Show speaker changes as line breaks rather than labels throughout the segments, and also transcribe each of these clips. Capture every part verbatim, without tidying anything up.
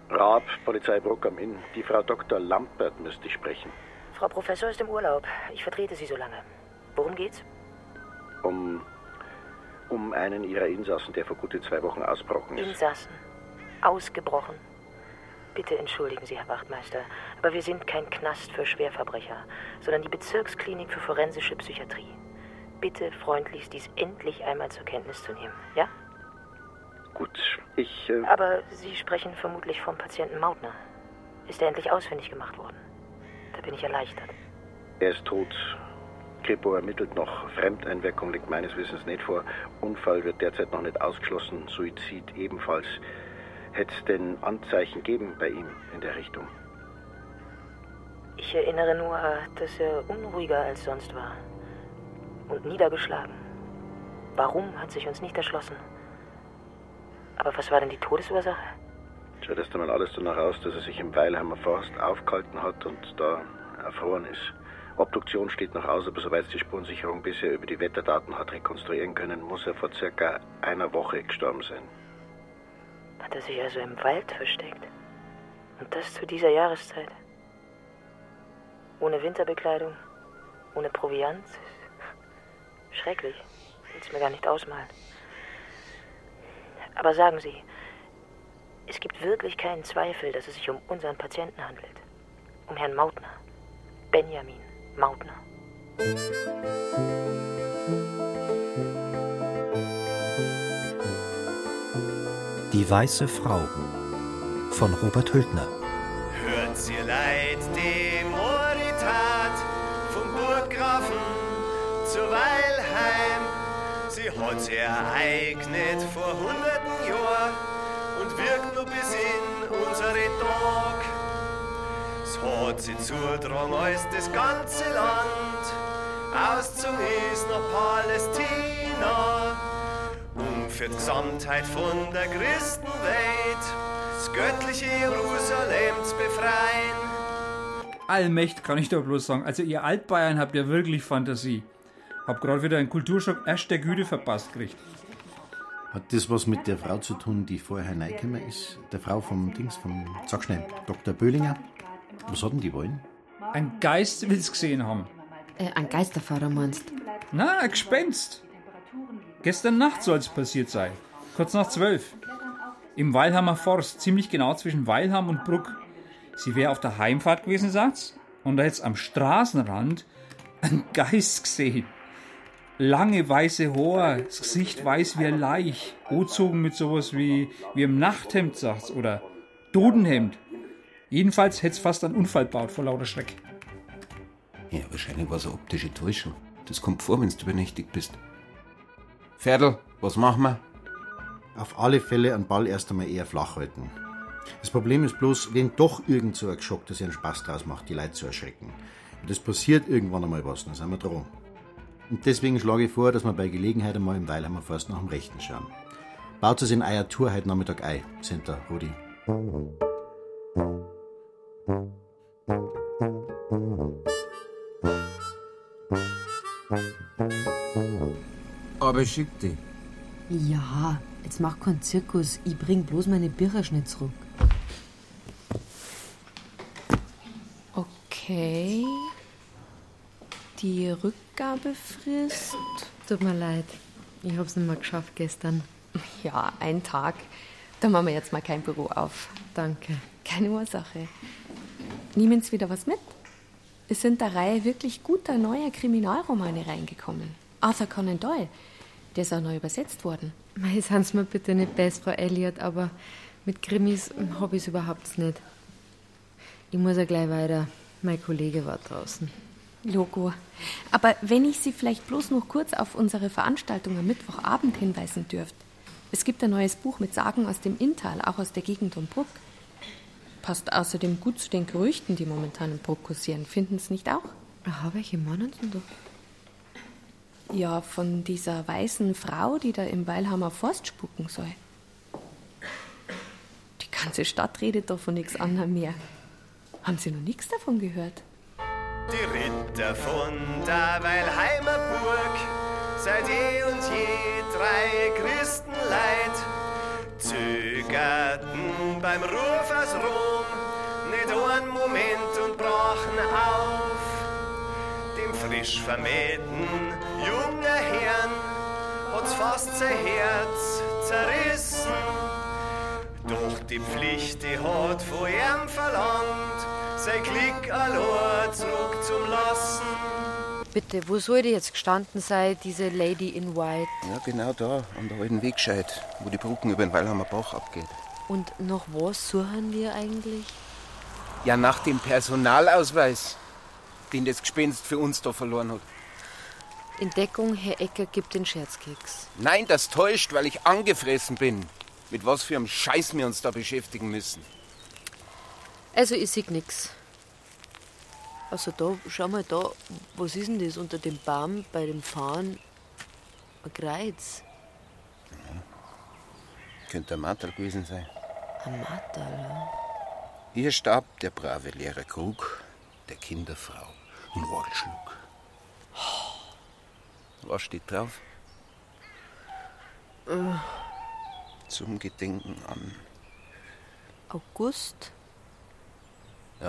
Raab, Polizei Bruck am Inn. Die Frau Doktor Lampert müsste ich sprechen.
Frau Professor ist im Urlaub. Ich vertrete sie so lange. Worum geht's?
Um, um einen ihrer Insassen, der vor gute zwei Wochen ausgebrochen ist.
Insassen? Ausgebrochen? Bitte entschuldigen Sie, Herr Wachtmeister, aber wir sind kein Knast für Schwerverbrecher, sondern die Bezirksklinik für forensische Psychiatrie. Bitte freundlichst dies endlich einmal zur Kenntnis zu nehmen, ja?
Gut, ich... Äh
aber Sie sprechen vermutlich vom Patienten Mautner. Ist er endlich ausfindig gemacht worden? Da bin ich erleichtert.
Er ist tot. Kripo ermittelt noch. Fremdeinwirkung liegt meines Wissens nicht vor. Unfall wird derzeit noch nicht ausgeschlossen. Suizid ebenfalls. Hätte es denn Anzeichen gegeben bei ihm in der Richtung?
Ich erinnere nur, dass er unruhiger als sonst war. Und niedergeschlagen. Warum, hat sich uns nicht erschlossen. Aber was war denn die Todesursache?
Schaut erst einmal alles danach aus, dass er sich im Weilheimer Forst aufgehalten hat und da erfroren ist. Obduktion steht noch aus, aber soweit die Spurensicherung bisher über die Wetterdaten hat rekonstruieren können, muss er vor circa einer Woche gestorben sein.
Hat er sich also im Wald versteckt? Und das zu dieser Jahreszeit? Ohne Winterbekleidung? Ohne Proviant? Schrecklich. Ich will es mir gar nicht ausmalen. Aber sagen Sie, es gibt wirklich keinen Zweifel, dass es sich um unseren Patienten handelt. Um Herrn Mautner. Benjamin Mautner.
Die weiße Frau von Robert Hültner.
Hört sie leid dem Moritat vom Burggrafen zu Weilheim. Sie hat ereignet vor hunderten Jahren und wirkt nur bis in unsere Tag. Es hat sie zudrang als das ganze Land auszogen ist nach Palästina, um für die Gesamtheit von der Christenwelt das göttliche Jerusalem zu befreien.
Allmächt kann ich doch bloß sagen. Also ihr Altbayern habt ja wirklich Fantasie. Hab gerade wieder einen Kulturschock erster Güte verpasst gekriegt.
Hat das was mit der Frau zu tun, die vorher reingekommen ist? Der Frau vom Dings, vom, sag schnell, Doktor Böhlinger? Was hat denn die wollen?
Ein Geist will's gesehen haben.
Äh, ein Geisterfahrer meinst?
Na, ein Gespenst. Gestern Nacht soll es passiert sein. Kurz nach zwölf. Im Weilheimer Forst, ziemlich genau zwischen Weilheim und Bruck. Sie wäre auf der Heimfahrt gewesen, sagt's. Und da hätt's am Straßenrand einen Geist gesehen. Lange weiße Haare, das Gesicht weiß wie ein Laich. Angezogen mit sowas wie, wie im Nachthemd, sagt's. Oder Dodenhemd. Jedenfalls hätt's fast einen Unfall gebaut vor lauter Schreck.
Ja, wahrscheinlich war es eine optische Täuschung. Das kommt vor, wenn du übernächtigt bist. Ferdl, was machen wir?
Auf alle Fälle einen Ball erst einmal eher flach halten. Das Problem ist bloß, wenn doch irgend so ein Geschock, dass ihr einen Spaß draus macht, die Leute zu erschrecken. Und das passiert irgendwann einmal was, dann sind wir dran. Und deswegen schlage ich vor, dass wir bei Gelegenheit einmal im Weilheimer Forst nach dem Rechten schauen. Baut es in euer Tour heute Nachmittag ein, Center, Rudi.
Aber schick dich.
Ja, jetzt mach keinen Zirkus. Ich bring bloß meine Bircherschnitt zurück.
Okay. Die Rückgabefrist?
Tut mir leid. Ich hab's nicht mehr geschafft gestern.
Ja, ein Tag. Da machen wir jetzt mal kein Büro auf.
Danke.
Keine Ursache. Nehmen Sie wieder was mit? Es sind der Reihe wirklich guter neuer Kriminalromane reingekommen. Arthur Conan Doyle, der ist auch neu übersetzt worden.
Mei, sind's mir bitte nicht best, Frau Elliot, aber mit Krimis hab ich's überhaupt nicht. Ich muss ja gleich weiter. Mein Kollege war draußen.
Logo. Aber wenn ich Sie vielleicht bloß noch kurz auf unsere Veranstaltung am Mittwochabend hinweisen dürft. Es gibt ein neues Buch mit Sagen aus dem Inntal, auch aus der Gegend um Bruck. Passt außerdem gut zu den Gerüchten, die momentan in Bruck kursieren. Finden Sie nicht auch?
Aha, welche meinen Sie doch?
Ja, von dieser weißen Frau, die da im Weilheimer Forst spuken soll. Die ganze Stadt redet doch von nichts anderem mehr. Haben Sie noch nichts davon gehört?
Die Ritter von der Weilheimer Burg, seit eh und je drei Christenleid, zögerten beim Ruf aus Rom nicht einen Moment und brachen auf. Dem frisch vermählten jungen Herrn hat's fast sein Herz zerrissen. Doch die Pflicht, die hat von ihm verlangt, sein Glück allein zurückzulassen.
Bitte, wo soll die jetzt gestanden sein, diese Lady in White?
Ja, genau da, an der alten Wegscheid, wo die Brücken über den Weilheimer Bach abgeht.
Und nach was suchen wir eigentlich?
Ja, nach dem Personalausweis, den das Gespenst für uns da verloren hat.
In Deckung, Herr Ecker gibt den Scherzkeks.
Nein, das täuscht, weil ich angefressen bin. Mit was für einem Scheiß wir uns da beschäftigen müssen.
Also ich sehe nix. Also da, schau mal da, was ist denn das unter dem Baum bei dem Fahren? Ein Kreuz.
Ja. Könnte ein Marterl gewesen sein.
Ein Marterl, ja.
Hier starb der brave Lehrer Krug, der Kinderfrau, in Orgelschluck. Was steht drauf?
Äh.
Zum Gedenken an
August?
Ja.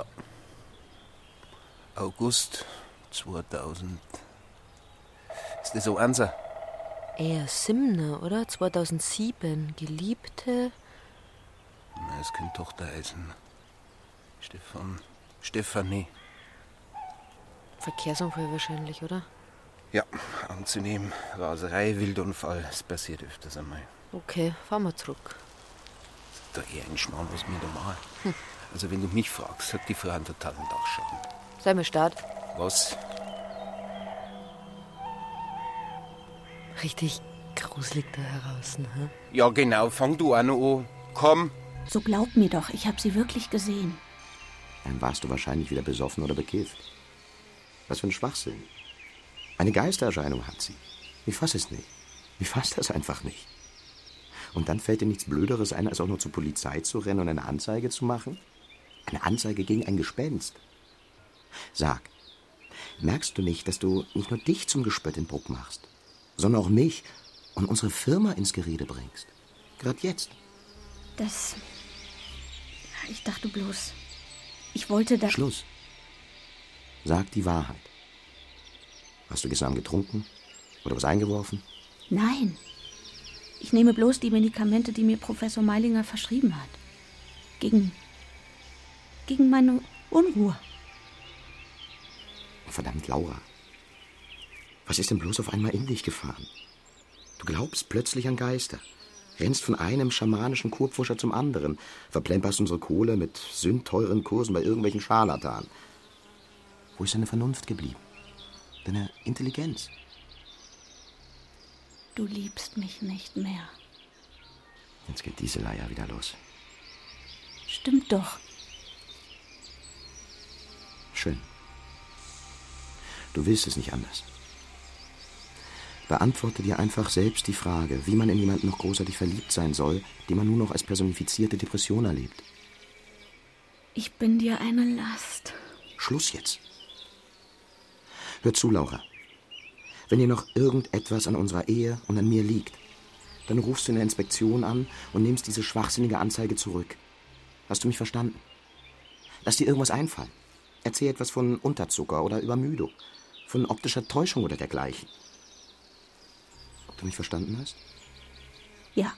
August zweitausend. Ist das so unser?
Eher Simner, oder? zweitausendsieben. Geliebte.
Na, es könnte Tochter heißen. Stefan. Stefanie.
Verkehrsunfall wahrscheinlich, oder?
Ja, anzunehmen. Raserei, Wildunfall. Es passiert öfters einmal.
Okay, fahren wir zurück.
Da eher ein Schmarrn, was mir da machen. Hm. Also, wenn du mich fragst, hat die Frau einen totalen Dachschaden.
Sei mal Start.
Was?
Richtig gruselig da heraus, ne?
Ja, genau. Fang du auch noch an. Komm.
So glaub mir doch, ich hab sie wirklich gesehen.
Dann warst du wahrscheinlich wieder besoffen oder bekifft. Was für ein Schwachsinn. Eine Geistererscheinung hat sie. Ich fass es nicht. Ich fass das einfach nicht. Und dann fällt dir nichts Blöderes ein, als auch nur zur Polizei zu rennen und eine Anzeige zu machen? Eine Anzeige gegen ein Gespenst. Sag, merkst du nicht, dass du nicht nur dich zum Gespött in Bruck machst, sondern auch mich und unsere Firma ins Gerede bringst? Gerade jetzt.
Das... Ich dachte bloß... Ich wollte da...
Schluss. Sag die Wahrheit. Hast du gestern Abend getrunken? Oder was eingeworfen?
Nein. Ich nehme bloß die Medikamente, die mir Professor Meilinger verschrieben hat. Gegen... gegen meine Unruhe.
Verdammt, Laura. Was ist denn bloß auf einmal in dich gefahren? Du glaubst plötzlich an Geister. Rennst von einem schamanischen Kurpfuscher zum anderen. Verplemperst unsere Kohle mit sündteuren Kursen bei irgendwelchen Scharlatanen. Wo ist deine Vernunft geblieben? Deine Intelligenz?
Du liebst mich nicht mehr.
Jetzt geht diese Leier wieder los.
Stimmt doch.
Schön. Du willst es nicht anders. Beantworte dir einfach selbst die Frage, wie man in jemanden noch großartig verliebt sein soll, den man nur noch als personifizierte Depression erlebt.
Ich bin dir eine Last.
Schluss jetzt. Hör zu, Laura. Wenn dir noch irgendetwas an unserer Ehe und an mir liegt, dann rufst du in der Inspektion an und nimmst diese schwachsinnige Anzeige zurück. Hast du mich verstanden? Lass dir irgendwas einfallen. Erzähl etwas von Unterzucker oder Übermüdung, von optischer Täuschung oder dergleichen. Ob du mich verstanden hast?
Ja.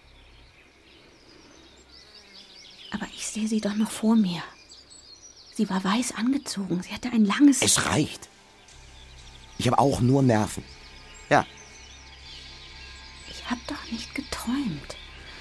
Aber ich sehe sie doch noch vor mir. Sie war weiß angezogen. Sie hatte ein langes...
Es reicht. Ich habe auch nur Nerven. Ja.
Ich habe doch nicht geträumt.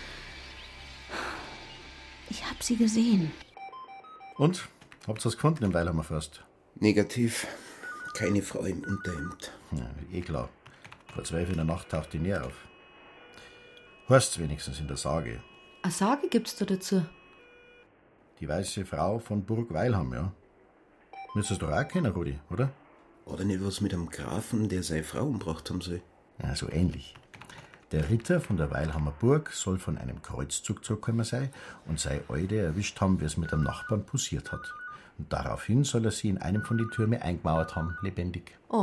Ich habe sie gesehen.
Und? Habt ihr was gefunden im Weilheimer Forst?
Negativ. Keine Frau im Unterhemd.
Ja, eh klar. Vor zwölf in der Nacht taucht die näher auf. Heißt's wenigstens in der Sage.
Eine Sage gibt's da dazu?
Die weiße Frau von Burg Weilheim, ja. Müsstest du doch auch kennen, Rudi, oder?
Oder nicht was mit einem Grafen, der seine Frau umgebracht haben soll?
Ja, so ähnlich. Der Ritter von der Weilheimer Burg soll von einem Kreuzzug zurückgekommen sein und seine Alte erwischt haben, wie es mit einem Nachbarn poussiert hat. Und daraufhin soll er sie in einem von den Türmen eingemauert haben, lebendig.
Oh,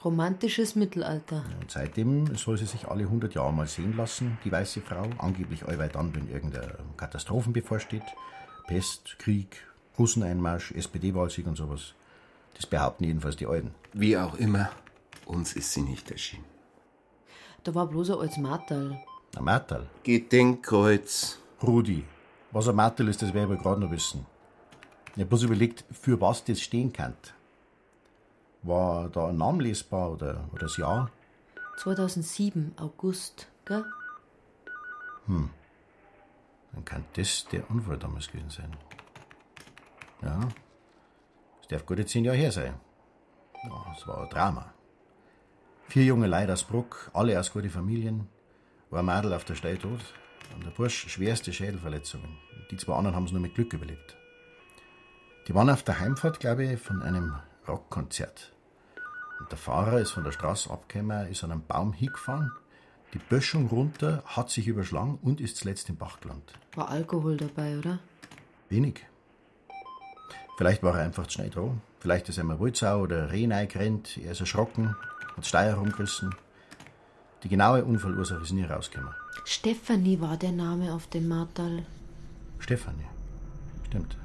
Romantisches Mittelalter.
Und seitdem soll sie sich alle hundert Jahre mal sehen lassen, die weiße Frau. Angeblich allweil dann, wenn irgendeine Katastrophen bevorsteht. Pest, Krieg, Russeneinmarsch, S P D-Wahlsieg und sowas. Das behaupten jedenfalls die Alten.
Wie auch immer, uns ist sie nicht erschienen.
Da war bloß ein altes Marterl.
Ein Marterl?
Gedenkkreuz.
Rudi, was ein Marterl ist, das werde ich gerade noch wissen. Ich habe bloß überlegt, für was das stehen kann. War da ein Name lesbar oder, oder das Jahr?
zweitausendsieben, August, gell?
Hm. Dann kann das der Unfall damals gewesen sein. Ja. Das darf gute zehn Jahre her sein. Ja, es war ein Drama. Vier junge Leute aus Bruck, alle aus guten Familien. War ein Mädel auf der Stelle tot. Und der Bursch schwerste Schädelverletzungen. Die zwei anderen haben es nur mit Glück überlebt. Die waren auf der Heimfahrt, glaube ich, von einem Rockkonzert. Und der Fahrer ist von der Straße abgekommen, ist an einem Baum hingefahren, die Böschung runter, hat sich überschlagen und ist zuletzt im Bach gelandet.
War Alkohol dabei, oder?
Wenig. Vielleicht war er einfach zu schnell dran. Vielleicht ist er mal Wildsau oder Reh reingerannt, er ist erschrocken, hat Steier rumgerissen. Die genaue Unfallursache ist nie rausgekommen.
Stefanie war der Name auf dem Marterl.
Stefanie, stimmt.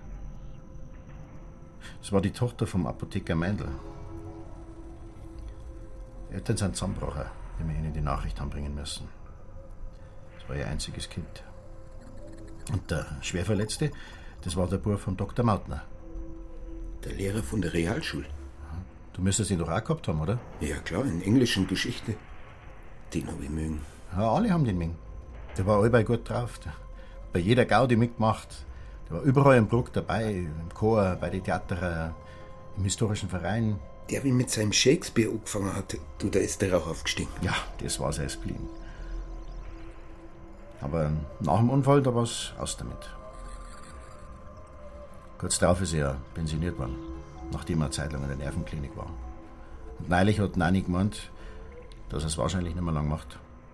Das war die Tochter vom Apotheker Meindl. Die Eltern sind zusammengebrochen, wie wir ihnen die Nachricht haben bringen müssen. Das war ihr einziges Kind. Und der Schwerverletzte, das war der Bub von Doktor Mautner.
Der Lehrer von der Realschule.
Du müsstest ihn doch auch gehabt haben, oder?
Ja klar, in Englisch und Geschichte. Den hab ich mögen.
Ja, alle haben den mögen. Der war allbei gut drauf. Der hat bei jeder Gaudi mitgemacht. Der war überall im Bruck dabei, im Chor, bei den Theatern, im historischen Verein.
Der, wie mit seinem Shakespeare angefangen hat, du, da ist der Rauch aufgestiegen.
Ja, das war sein Spleen. Aber nach dem Unfall, da war's aus damit. Kurz darauf ist er pensioniert worden, nachdem er eine Zeit lang in der Nervenklinik war. Und neulich hat Nani gemeint, dass er es wahrscheinlich nicht mehr lang macht.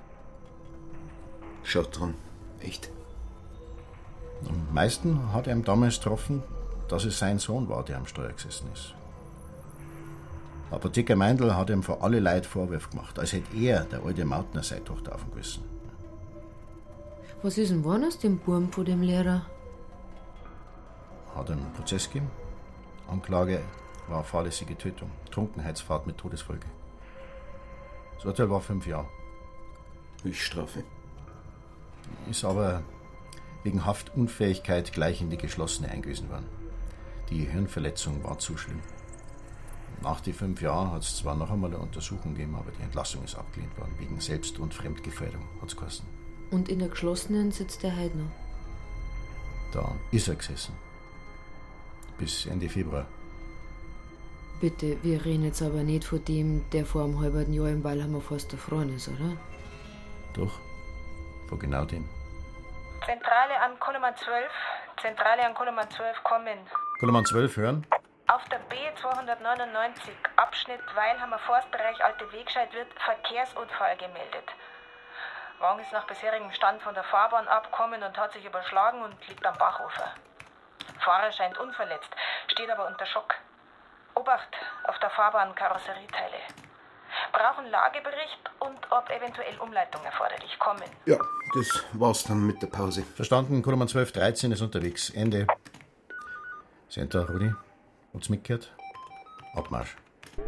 Schaut dran, echt.
Am meisten hat er ihm damals getroffen, dass es sein Sohn war, der am Steuer gesessen ist. Apotheker Meindl hat ihm vor alle Leute Vorwürfe gemacht, als hätte er, der alte Mautner, seine Tochter aufgewiesen.
Was ist denn geworden aus dem Burm von dem Lehrer?
Hat einen Prozess gegeben. Anklage war fahrlässige Tötung, Trunkenheitsfahrt mit Todesfolge. Das Urteil war fünf Jahre.
Höchststrafe.
Ist aber wegen Haftunfähigkeit gleich in die geschlossene eingewiesen worden. Die Hirnverletzung war zu schlimm. Nach den fünf Jahren hat es zwar noch einmal eine Untersuchung gegeben, aber die Entlassung ist abgelehnt worden, wegen Selbst- und Fremdgefährdung, hat es geheißen.
Und in der geschlossenen sitzt der heute noch?
Da ist er gesessen. Bis Ende Februar.
Bitte, wir reden jetzt aber nicht von dem, der vor einem halben Jahr im Weilheimer Forst erfroren ist, oder?
Doch, von genau dem.
Zentrale an Koloman zwölf. Zentrale an Koloman zwölf kommen.
Koloman zwölf hören?
Auf der B zweihundertneunundneunzig, Abschnitt Weilheimer Forstbereich Alte Wegscheid, wird Verkehrsunfall gemeldet. Wagen ist nach bisherigem Stand von der Fahrbahn abgekommen und hat sich überschlagen und liegt am Bachufer. Fahrer scheint unverletzt, steht aber unter Schock. Obacht auf der Fahrbahn Karosserieteile. Brauchen Lagebericht und ob eventuell Umleitung erforderlich. Kommen.
Ja, das war's dann mit der Pause.
Verstanden, Koloman zwölf dreizehn ist unterwegs. Ende. Sind da, Rudi? Hat's mitgehört? Abmarsch.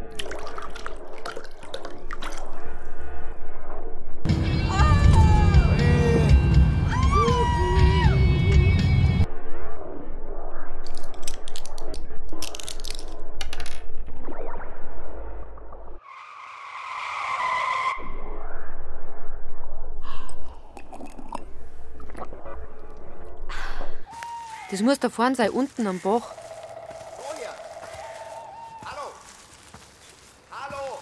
Das muss da vorne sein, unten am Bach.
Hallo! Hallo!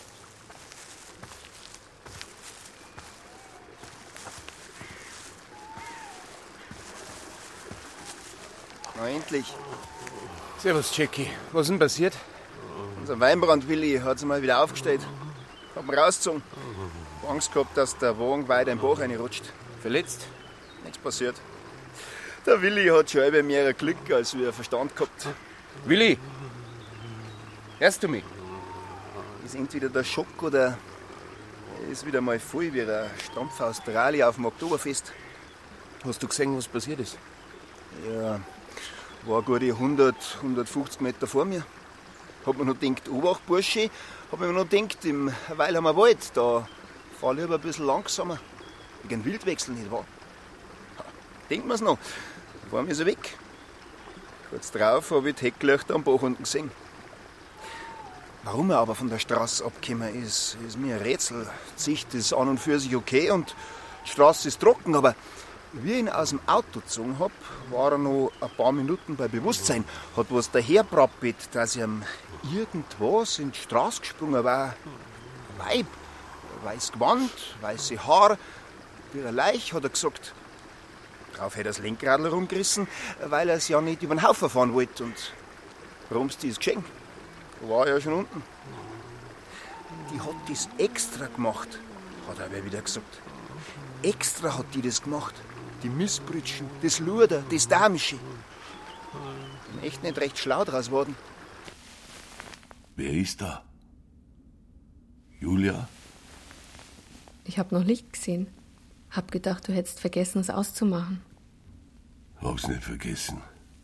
Na endlich.
Servus, Jackie. Was ist denn passiert?
Unser Weinbrand-Willi hat sich mal wieder aufgestellt. Hab ihn rausgezogen. Hab Angst gehabt, dass der Wagen weiter in den Bach reinrutscht.
Verletzt?
Nichts passiert. Der Willi hat schon halb mehr Glück, als wir Verstand gehabt.
Willi! Hörst du mich?
ist entweder der Schock oder er ist wieder mal voll wie ein Stampf Australier auf dem Oktoberfest.
Hast du gesehen, was passiert ist?
Ja, war gute hundert, hundertfünfzig Meter vor mir. Hab mir noch gedacht, Obacht, Bursche. Hab mir noch gedacht, im Weilheimer Wald, da fahr ich lieber ein bisschen langsamer. Wegen Wildwechsel, nicht wahr? Denkt man's noch, da war mir so weg. Kurz drauf habe ich die Hecklöcher am Bach unten gesehen. Warum er aber von der Straße abgekommen ist, ist mir ein Rätsel. Die Sicht ist an und für sich okay und die Straße ist trocken, aber wie ich ihn aus dem Auto gezogen hab, war er noch ein paar Minuten bei Bewusstsein. Hat was daherbrappelt, dass ihm irgendwas in die Straße gesprungen war. Ein Weib, weiß Gewand, weiße Haar, wie ein Leich, hat er gesagt. Drauf hat er das Lenkrad rumgerissen, weil er es ja nicht über den Haufen fahren wollte. Und rumst ist geschehen. Da war er ja schon unten. Die hat das extra gemacht, hat er aber wieder gesagt. Extra hat die das gemacht. Die Missbrütschen, das Luder, das Damische. Bin echt nicht recht schlau draus geworden.
Wer ist da? Julia?
Ich hab noch Licht gesehen. Hab gedacht, du hättest vergessen, es auszumachen.
Hab's nicht vergessen.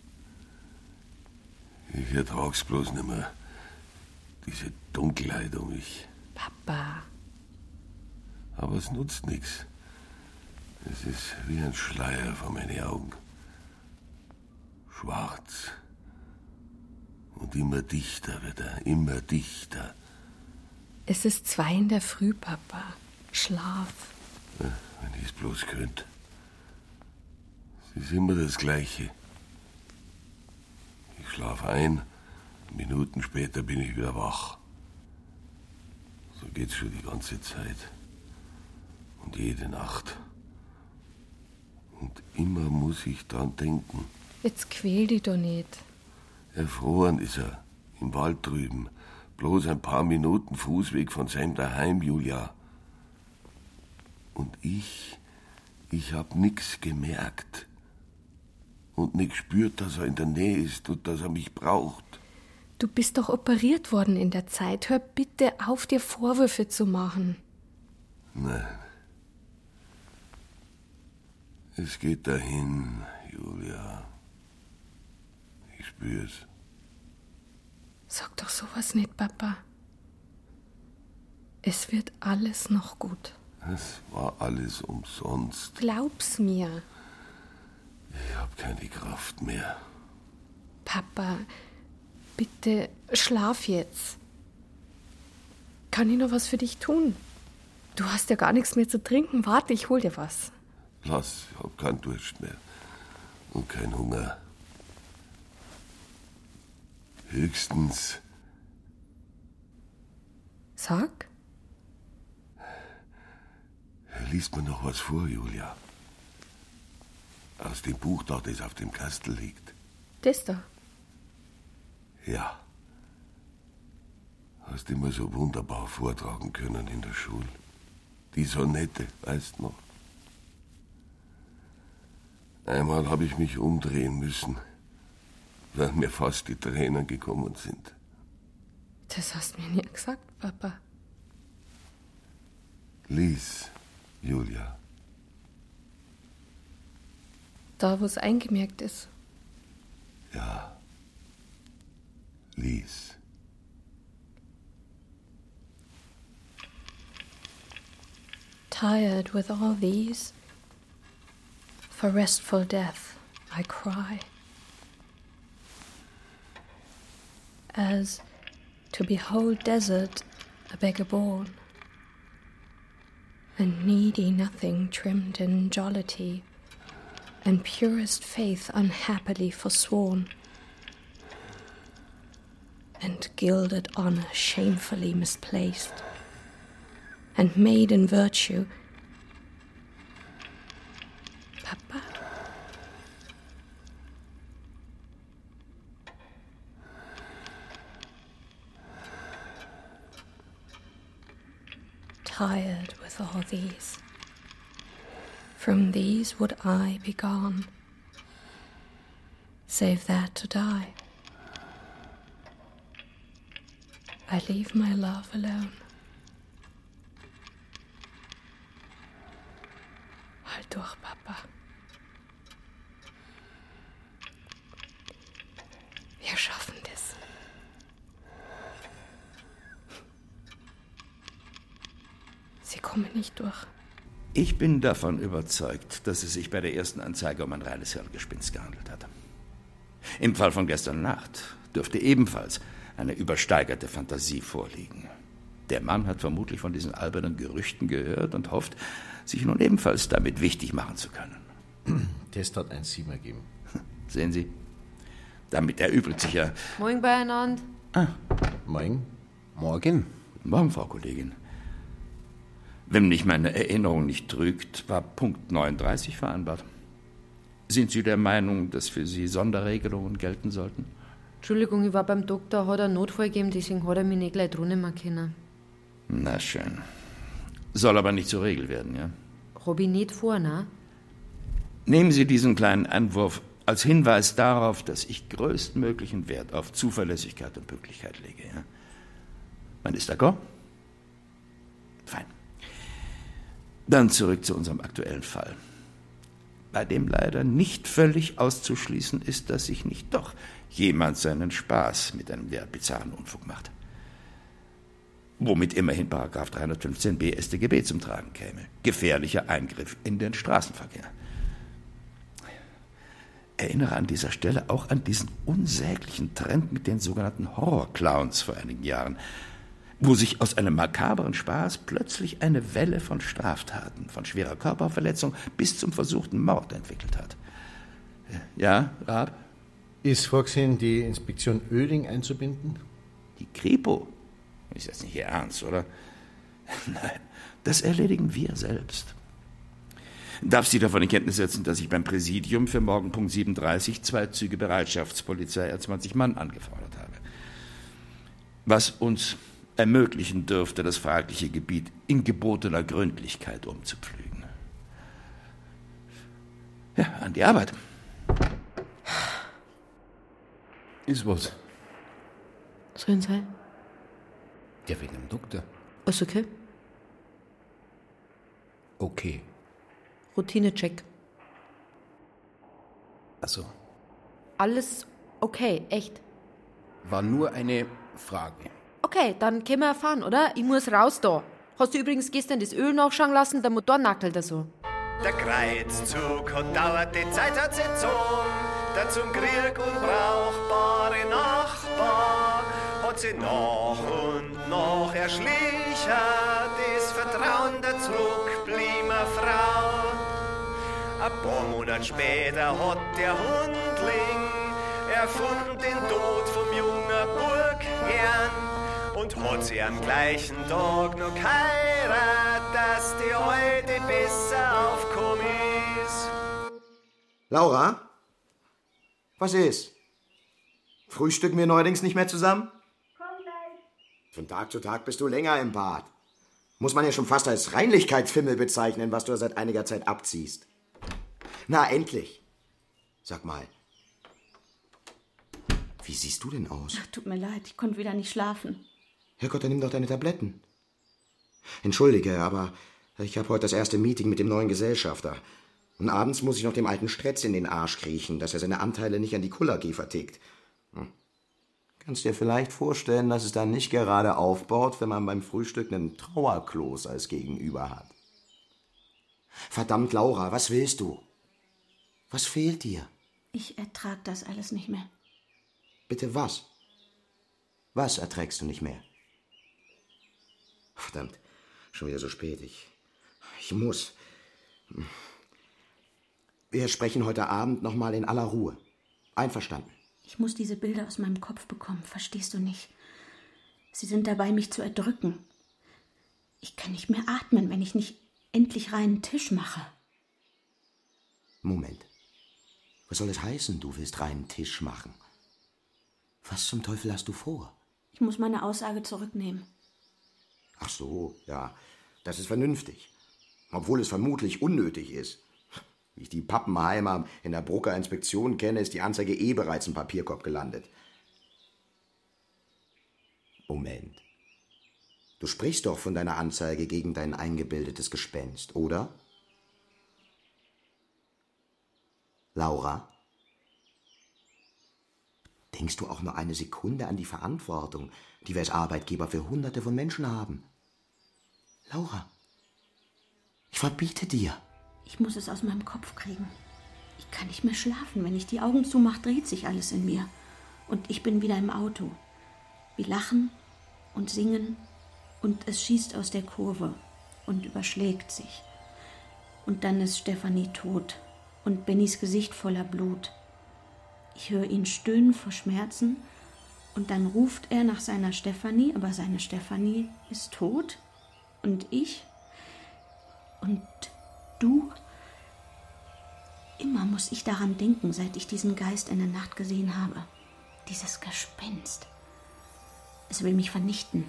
Ich ertrag's bloß nicht mehr. Diese Dunkelheit um mich.
Papa.
Aber es nutzt nichts. Es ist wie ein Schleier vor meinen Augen. Schwarz. Und immer dichter wird er, immer dichter.
Es ist zwei in der Früh, Papa. Schlaf.
Ja, wenn ich es bloß könnte. Es ist immer das Gleiche. Ich schlafe ein, Minuten später bin ich wieder wach. So geht's schon die ganze Zeit. Und jede Nacht. Und immer muss ich dran denken.
Jetzt quäl dich doch nicht.
Erfroren ist er, im Wald drüben. Bloß ein paar Minuten Fußweg von seinem Daheim, Julia. Und ich, ich hab nix gemerkt. Und nicht gespürt, dass er in der Nähe ist und dass er mich braucht.
Du bist doch operiert worden in der Zeit. Hör bitte auf, dir Vorwürfe zu machen.
Nein. Es geht dahin, Julia. Ich spür's.
Sag doch sowas nicht, Papa. Es wird alles noch gut.
Es war alles umsonst.
Glaub's mir.
Ich hab keine Kraft mehr.
Papa, bitte schlaf jetzt. Kann ich noch was für dich tun? Du hast ja gar nichts mehr zu trinken. Warte, ich hol dir was.
Lass, ich hab keinen Durst mehr. Und keinen Hunger. Höchstens.
Sag.
Liest mir noch was vor, Julia. Aus dem Buch da, das auf dem Kastel liegt.
Das da?
Ja. Hast immer so wunderbar vortragen können in der Schule. Die Sonette, weißt noch? Einmal habe ich mich umdrehen müssen, weil mir fast die Tränen gekommen sind.
Das hast du mir nie gesagt, Papa.
Lies, Julia.
Da, wo es eingemerkt ist.
Ja. Lies.
Tired with all these, for restful death I cry, as to behold desert a beggar born, and needy nothing trimmed in jollity, and purest faith unhappily forsworn, and gilded honour shamefully misplaced, and maiden virtue. Papa? Tired with all these, from these would I be gone, save that to die. I leave my love alone. Halt durch, Papa. Wir schaffen das. Sie kommen nicht durch.
Ich bin davon überzeugt, dass es sich bei der ersten Anzeige um ein reines Hirngespinst gehandelt hat. Im Fall von gestern Nacht dürfte ebenfalls eine übersteigerte Fantasie vorliegen. Der Mann hat vermutlich von diesen albernen Gerüchten gehört und hofft, sich nun ebenfalls damit wichtig machen zu können.
Test hat ein Sieben ergeben.
Sehen Sie? Damit erübrigt sich ja...
Morgen beieinander.
Ah,
morgen?
Morgen. Guten Morgen, Frau Kollegin. Wenn mich meine Erinnerung nicht trügt, war Punkt neununddreißig vereinbart. Sind Sie der Meinung, dass für Sie Sonderregelungen gelten sollten?
Entschuldigung, ich war beim Doktor, hat einen Notfall gegeben, deswegen hat er mich nicht gleich drinnen mehr können.
Na schön. Soll aber nicht zur Regel werden, ja?
Hab ich nicht vor, ne?
Nehmen Sie diesen kleinen Einwurf als Hinweis darauf, dass ich größtmöglichen Wert auf Zuverlässigkeit und Pünktlichkeit lege, ja? Man ist d'accord? Fein. Dann zurück zu unserem aktuellen Fall, bei dem leider nicht völlig auszuschließen ist, dass sich nicht doch jemand seinen Spaß mit einem derart bizarren Unfug macht. Womit immerhin Paragraph dreihundertfünfzehn b S t G B zum Tragen käme. Gefährlicher Eingriff in den Straßenverkehr. Erinnere an dieser Stelle auch an diesen unsäglichen Trend mit den sogenannten Horrorclowns vor einigen Jahren, wo sich aus einem makabren Spaß plötzlich eine Welle von Straftaten, von schwerer Körperverletzung bis zum versuchten Mord entwickelt hat. Ja, Raab?
Ist vorgesehen, die Inspektion Oeding einzubinden?
Die Kripo? Ist jetzt nicht Ihr Ernst, oder? Nein, das erledigen wir selbst. Darf Sie davon in Kenntnis setzen, dass ich beim Präsidium für morgen Punkt sieben Uhr dreißig zwei Züge Bereitschaftspolizei R zwanzig Mann angefordert habe. Was uns ermöglichen dürfte, das fragliche Gebiet in gebotener Gründlichkeit umzupflügen. Ja, an die Arbeit.
Ist was?
Sollen Sie?
Ja, wegen dem Doktor.
Ist okay.
Okay.
Routinecheck.
Also,
Alles okay, echt.
war nur eine Frage.
Okay, dann können wir fahren, oder? Ich muss raus da. Hast du übrigens gestern das Öl nachschauen lassen? Der Motor nackelt da so.
Der Kreuzzug hat dauert, die Zeit hat sich gezogen. Der zum Krieg unbrauchbare Nachbar hat sie nach und nach erschlichen. Das Vertrauen der zurückbliebene Frau. Ein paar Monate später hat der Hundling erfunden den Tod vom jungen Burgherrn und hat sie am gleichen Tag noch geheiratet, dass die Alte besser aufgekommen ist.
Laura? Was ist? Frühstücken wir neuerdings nicht mehr zusammen?
Komm gleich.
Von Tag zu Tag bist du länger im Bad. Muss man ja schon fast als Reinlichkeitsfimmel bezeichnen, was du seit einiger Zeit abziehst. Na, endlich. Sag mal, wie siehst du denn aus?
Ach, tut mir leid, ich konnte wieder nicht schlafen.
Herrgott, dann nimm doch deine Tabletten. Entschuldige, aber ich habe heute das erste Meeting mit dem neuen Gesellschafter. Und abends muss ich noch dem alten Stretz in den Arsch kriechen, dass er seine Anteile nicht an die Kuller G vertickt. Hm. Kannst dir vielleicht vorstellen, dass es dann nicht gerade aufbaut, wenn man beim Frühstück einen Trauerkloß als Gegenüber hat. Verdammt, Laura, was willst du? Was fehlt dir?
Ich ertrag das alles nicht mehr.
Bitte was? Was erträgst du nicht mehr? Verdammt, schon wieder so spät. Ich, ich muss. Wir sprechen heute Abend noch mal in aller Ruhe. Einverstanden?
Ich muss diese Bilder aus meinem Kopf bekommen, verstehst du nicht? Sie sind dabei, mich zu erdrücken. Ich kann nicht mehr atmen, wenn ich nicht endlich reinen Tisch mache.
Moment. Was soll das heißen, du willst reinen Tisch machen? Was zum Teufel hast du vor?
Ich muss meine Aussage zurücknehmen.
Ach so, ja, das ist vernünftig. Obwohl es vermutlich unnötig ist. Wie ich die Pappenheimer in der Brucker Inspektion kenne, ist die Anzeige eh bereits im Papierkorb gelandet. Moment. Du sprichst doch von deiner Anzeige gegen dein eingebildetes Gespenst, oder? Laura? Denkst du auch nur eine Sekunde an die Verantwortung, die wir als Arbeitgeber für Hunderte von Menschen haben? Laura, ich verbiete dir.
Ich muss es aus meinem Kopf kriegen. Ich kann nicht mehr schlafen. Wenn ich die Augen zumache, dreht sich alles in mir. Und ich bin wieder im Auto. Wir lachen und singen und es schießt aus der Kurve und überschlägt sich. Und dann ist Stefanie tot und Bennys Gesicht voller Blut. Ich höre ihn stöhnen vor Schmerzen und dann ruft er nach seiner Stefanie, aber seine Stefanie ist tot und ich und du. Immer muss ich daran denken, seit ich diesen Geist in der Nacht gesehen habe. Dieses Gespenst. Es will mich vernichten.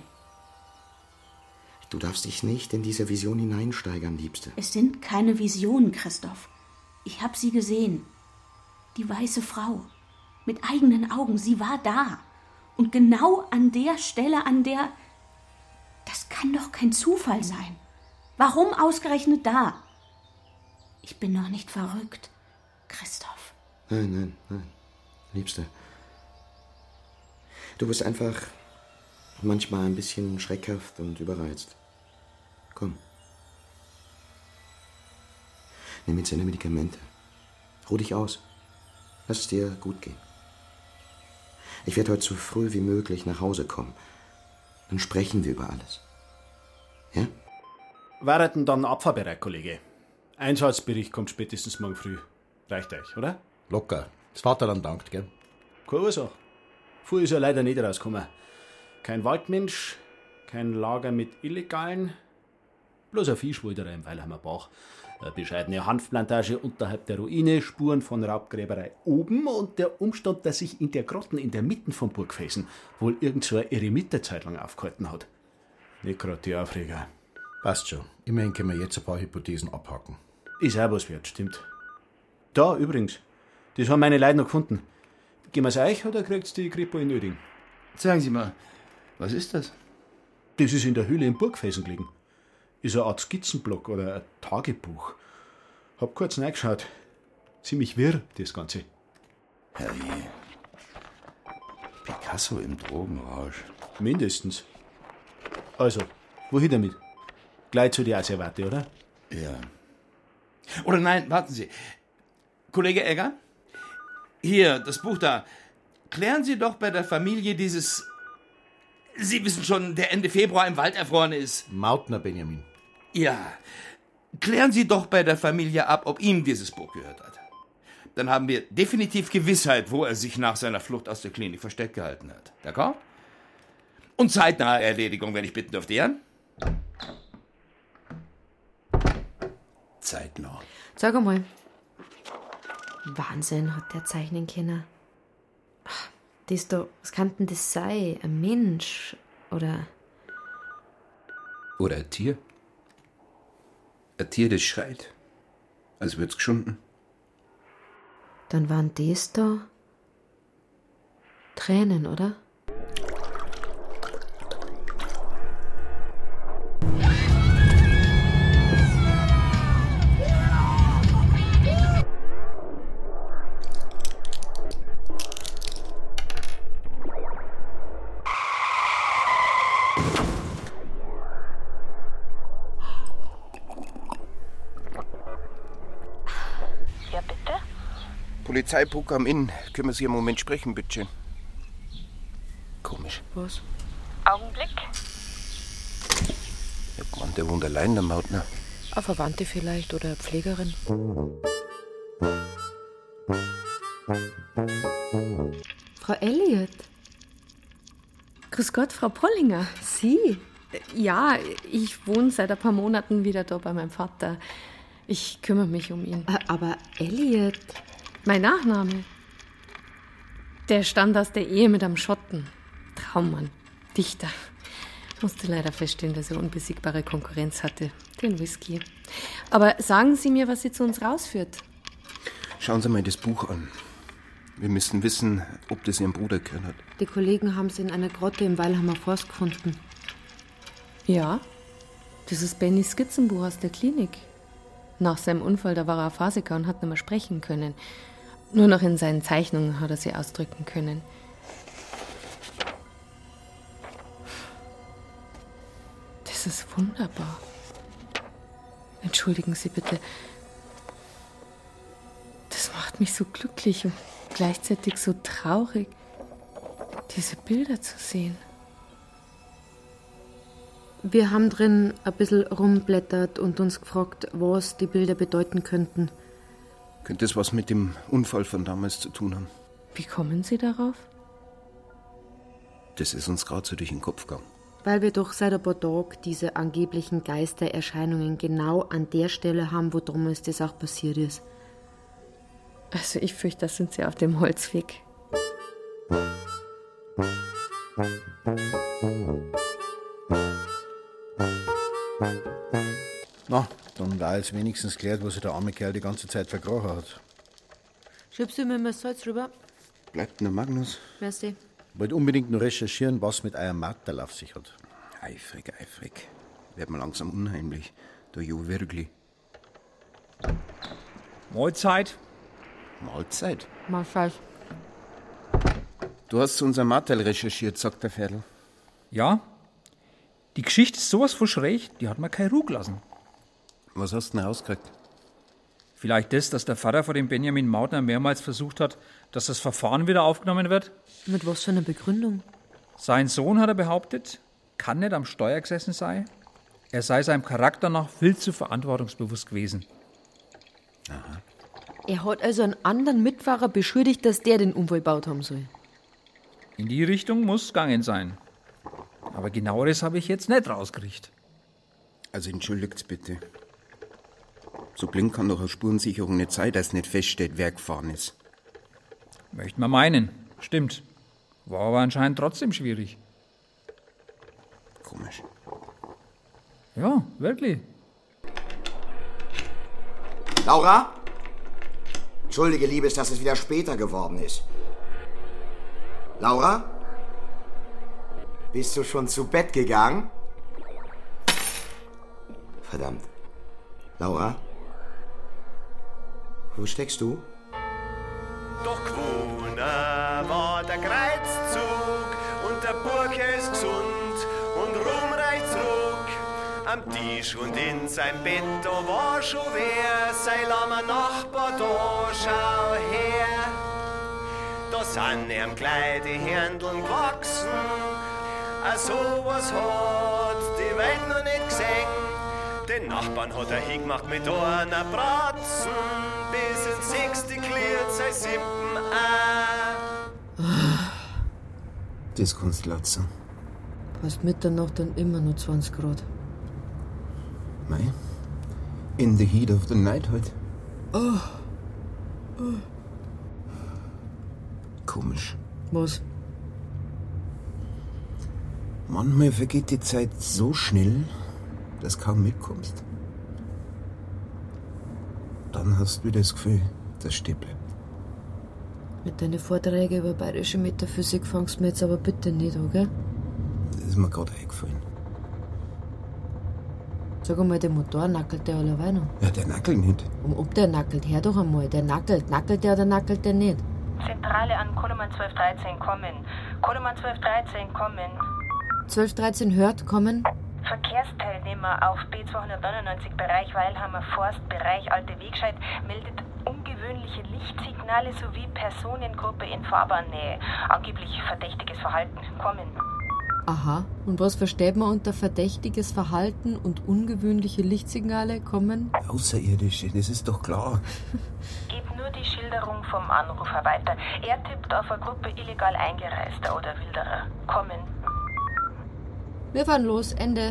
Du darfst dich nicht in diese Vision hineinsteigern, Liebste.
Es sind keine Visionen, Christoph. Ich habe sie gesehen. Die weiße Frau. Mit eigenen Augen. Sie war da. Und genau an der Stelle, an der... Das kann doch kein Zufall sein. Warum ausgerechnet da? Ich bin noch nicht verrückt, Christoph.
Nein, nein, nein. Liebste. Du bist einfach manchmal ein bisschen schreckhaft und überreizt. Komm. Nimm jetzt deine Medikamente. Ruh dich aus. Lass es dir gut gehen. Ich werde heute so früh wie möglich nach Hause kommen. Dann sprechen wir über alles. Ja?
Wäret denn dann abfahrbereit, Kollege? Einsatzbericht kommt spätestens morgen früh. Reicht euch, oder?
Locker. Das Vaterland dankt, gell?
Keine Ursache. Früh ist ja leider nicht rausgekommen. Kein Waldmensch, kein Lager mit Illegalen, bloß ein Viehschwulderer im Weilheimer Bach. Eine bescheidene Hanfplantage unterhalb der Ruine, Spuren von Raubgräberei oben und der Umstand, dass sich in der Grotten in der Mitte von Burgfelsen wohl irgend so eine Eremiterzeit lang aufgehalten hat. Nicht gerade die Aufreger.
Passt schon. Immerhin können wir jetzt ein paar Hypothesen abhaken.
Ist auch was wert, stimmt. Da übrigens, das haben meine Leute noch gefunden. Gehen wir es euch oder kriegt's die Kripo in Öding?
Sagen Sie mal, was ist das?
Das ist in der Höhle im Burgfelsen gelegen. Ist eine Art Skizzenblock oder ein Tagebuch. Hab kurz reingeschaut. Ziemlich wirr, das Ganze.
Herrje. Picasso im Drogenrausch.
Mindestens. Also, wohin damit? Gleich zu der Asservate, oder?
Ja. Oder nein, warten Sie. Kollege Egger? Hier, das Buch da. Klären Sie doch bei der Familie dieses... Sie wissen schon, der Ende Februar im Wald erfroren ist.
Mautner Benjamin.
Ja. Klären Sie doch bei der Familie ab, ob ihm dieses Buch gehört hat. Dann haben wir definitiv Gewissheit, wo er sich nach seiner Flucht aus der Klinik versteckt gehalten hat. D'accord? Und zeitnahe Erledigung, wenn ich bitten dürfte, ja? Zeitnah.
Sag einmal. Wahnsinn, hat der zeichnen können. Das da, was kann denn das sein? Ein Mensch? Oder...
Oder ein Tier. Ein Tier, das schreit. Als würd's geschunden.
Dann waren das da... Tränen, oder?
Polizeiprogramm in. Können wir Sie einen Moment sprechen, bitte? Komisch.
Was?
Augenblick.
Ja, Mann, der wohnt allein, der Mautner.
Eine Verwandte vielleicht oder eine Pflegerin. Frau Elliot. Grüß Gott, Frau Pollinger. Sie? Ja, ich wohne seit ein paar Monaten wieder da bei meinem Vater. Ich kümmere mich um ihn. Aber Elliot... Mein Nachname. Der stammt aus der Ehe mit einem Schotten. Traummann. Dichter. Musste leider feststellen, dass er unbesiegbare Konkurrenz hatte. Den Whisky. Aber sagen Sie mir, was Sie zu uns rausführt.
Schauen Sie mal das Buch an. Wir müssen wissen, ob das Ihrem Bruder gehört hat.
Die Kollegen haben es in einer Grotte im Weilhammer Forst gefunden.
Ja, das ist Bennys Skizzenbuch aus der Klinik. Nach seinem Unfall, da war er Aphasiker und hat nicht mehr sprechen können. Nur noch in seinen Zeichnungen hat er sie ausdrücken können. Das ist wunderbar. Entschuldigen Sie bitte. Das macht mich so glücklich und gleichzeitig so traurig, diese Bilder zu sehen.
Wir haben drin ein bisschen rumblättert und uns gefragt, was die Bilder bedeuten könnten.
Könnte es was mit dem Unfall von damals zu tun haben?
Wie kommen Sie darauf?
Das ist uns gerade so durch den Kopf gegangen.
Weil wir doch seit ein paar Tagen diese angeblichen Geistererscheinungen genau an der Stelle haben, wo damals das auch passiert ist.
Also ich fürchte, da sind Sie auf dem Holzweg.
Na, dann war jetzt wenigstens klärt, was sich der arme Kerl die ganze Zeit verkrochen hat.
Schiebst du mir mal Salz rüber?
Bleibt nur Magnus.
Merci.
Wollt unbedingt nur recherchieren, was mit eurem Martel auf sich hat.
Eifrig, eifrig. Wird mir langsam unheimlich. Der Jo wirklich.
Mahlzeit.
Mahlzeit?
Mahlzeit.
Du hast zu unserem Martel recherchiert, sagt der Ferdl.
Ja. Die Geschichte ist sowas von schräg, die hat mir keine Ruhe gelassen.
Was hast du denn rausgekriegt?
Vielleicht das, dass der Vater von dem Benjamin Mautner mehrmals versucht hat, dass das Verfahren wieder aufgenommen wird?
Mit was für einer Begründung?
Sein Sohn, hat er behauptet, kann nicht am Steuer gesessen sein. Er sei seinem Charakter nach viel zu verantwortungsbewusst gewesen.
Aha.
Er hat also einen anderen Mitfahrer beschuldigt, dass der den Unfall gebaut haben soll.
In die Richtung muss gegangen sein. Aber genaueres habe ich jetzt nicht rausgekriegt.
Also entschuldigt bitte. So blind kann doch eine Spurensicherung nicht sein, dass nicht feststeht, wer gefahren ist.
Möchte man meinen. Stimmt. War aber anscheinend trotzdem schwierig.
Komisch.
Ja, wirklich.
Laura? Entschuldige, Liebes, dass es wieder später geworden ist. Laura? Bist du schon zu Bett gegangen? Verdammt. Laura? Wo steckst du?
Doch gewohnt war der Kreuzzug und der Burg ist gesund und rumreicht's ruck. Am Tisch und in sein Bett, da war schon wer, sein lahmer Nachbar, da schau her. Da sind ihm gleich die Händeln gewachsen, a sowas hat die Welt noch nicht gesehen. Den Nachbarn hat er hingemacht mit einer Bratzen, bis ins sechste Glied sein Sippen an.
Das kannst du laut sagen.
Fast Mitternacht und immer nur zwanzig Grad.
Mei, in the heat of the night halt.
Oh. Oh.
Komisch.
Was?
Manchmal vergeht die Zeit so schnell, dass du kaum mitkommst. Dann hast du wieder das Gefühl, dass es stehen bleibt.
Mit deinen Vorträgen über bayerische Metaphysik fangst du mir jetzt aber bitte nicht an, gell?
Das ist mir gerade eingefallen.
Sag einmal, der Motor nackelt der allerweil noch?
Ja, der nackelt nicht.
Und ob der nackelt, hör doch einmal, der nackelt. Nackelt der oder nackelt der nicht?
Zentrale an Kolemann zwölf dreizehn kommen. Kolemann zwölf dreizehn kommen.
zwölf dreizehn hört, kommen.
Verkehrsteilnehmer auf B zweihundertneunundneunzig Bereich Weilhammer Forst, Bereich Alte Wegscheid, meldet ungewöhnliche Lichtsignale sowie Personengruppe in Fahrbahnnähe. Angeblich verdächtiges Verhalten. Kommen.
Aha. Und was versteht man unter verdächtiges Verhalten und ungewöhnliche Lichtsignale? Kommen?
Außerirdische, das ist doch klar.
Gebt nur die Schilderung vom Anrufer weiter. Er tippt auf eine Gruppe illegal Eingereister oder Wilderer. Kommen.
Wir fahren los. Ende.